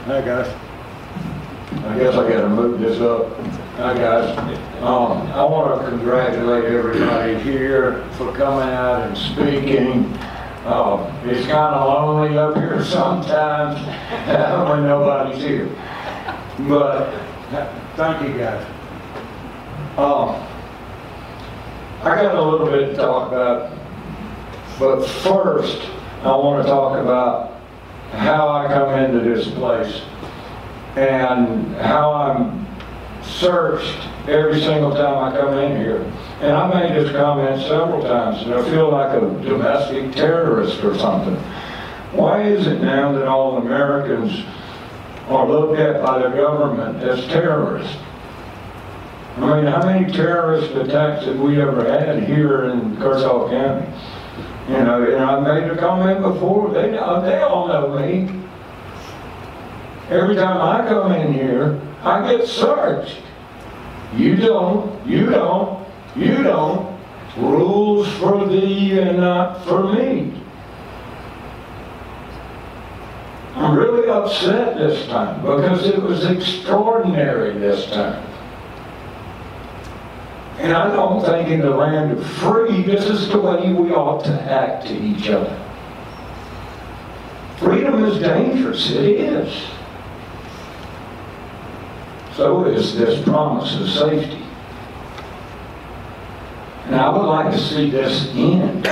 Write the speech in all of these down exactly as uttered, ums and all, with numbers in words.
Hi guys. I guess I gotta move this up. Hi guys. Um, I want to congratulate everybody here for coming out and speaking. Uh, it's kind of lonely up here sometimes when nobody's here. But Thank you guys. um, I got a little bit to talk about. But first, I want to talk about how I come into this place and how I'm searched every single time I come in here. And I made this comment several times, and I feel like a domestic terrorist or something. Why is it now that all Americans are looked at by the government as terrorists? I mean, how many terrorist attacks have we ever had here in Kershaw County? You know, and I made a comment before, they, know, they all know me. Every time I come in here, I get searched. You don't, you don't, you don't. Rules for thee and not for me. I'm really upset this time because it was extraordinary this time. And I don't think in the land of free, this is the way we ought to act to each other. Freedom is dangerous, it is. So is this promise of safety. And I would like to see this end.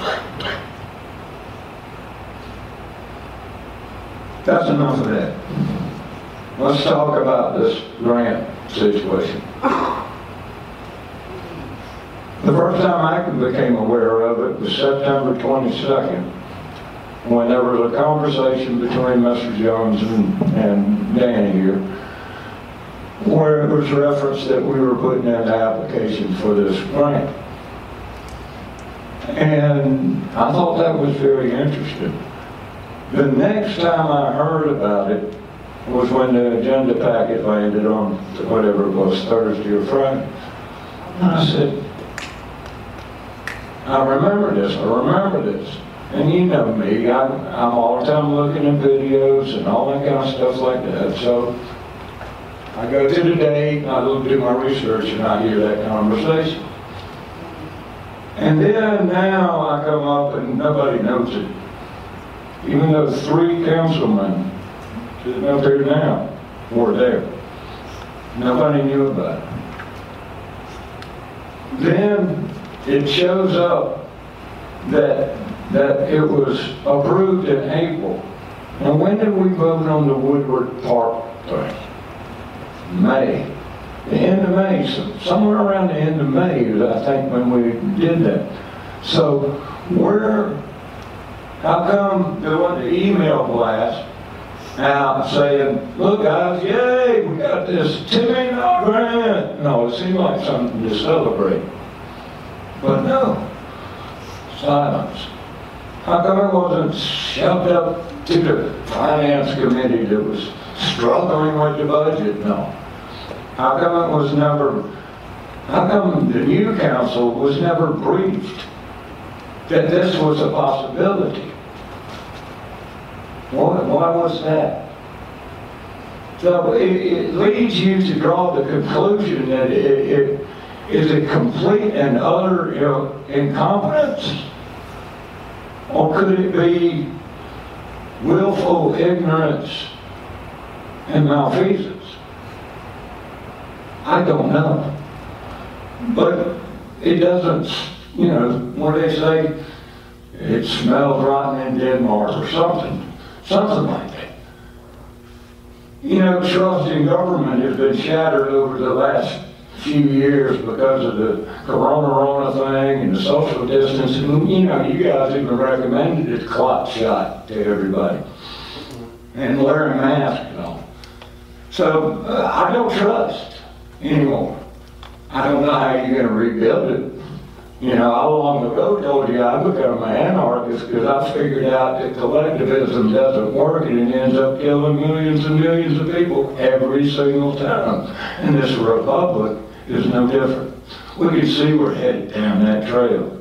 That's enough of that. Let's talk about this grant situation. The first time I became aware of it was September twenty-second, when there was a conversation between Mister Jones and, and Danny here, where it was referenced that we were putting in the application for this grant. And I thought that was very interesting. The next time I heard about it was when the agenda packet landed on whatever it was, Thursday or Friday. And I said, I remember this, I remember this. And you know me, I'm, I'm all the time looking at videos and all that kind of stuff like that. So I go to the date, I do my research, and I hear that conversation. And then now I come up and nobody knows it. Even though three councilmen sitting up here now were there. Nobody knew about it. Then it shows up that that it was approved in April. And when did we vote on the Woodward Park thing? May. The end of May, so somewhere around the end of May is, I think, when we did that. So where, how come there wasn't an email blast out saying, look guys, yay, we got this ten million dollar grant. No, it seemed like something to celebrate. But no, silence. How come it wasn't shoved up to the finance committee that was struggling with the budget? No. How come it was never, how come the new council was never briefed that this was a possibility? Why, why was that? So it, it leads you to draw the conclusion that it, it is a complete and utter, you know, incompetence? Or could it be willful ignorance and malfeasance? I don't know. But it doesn't, you know, what they say, it smells rotten in Denmark or something, something like that. You know, trust in government has been shattered over the last few years because of the corona thing and the social distancing. You know, you guys even recommended a clot shot to everybody and wearing masks and all. So uh, I don't trust anymore. I don't know how you're going to rebuild it. You know, I long ago told you I'd become an anarchist because I figured out that collectivism doesn't work and it ends up killing millions and millions of people every single time. And this republic is no different. We can see we're headed down that trail.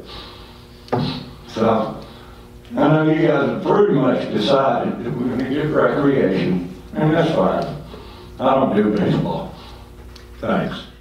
So, I know you guys have pretty much decided that we're going to get recreation And that's fine. I don't do baseball. Thanks.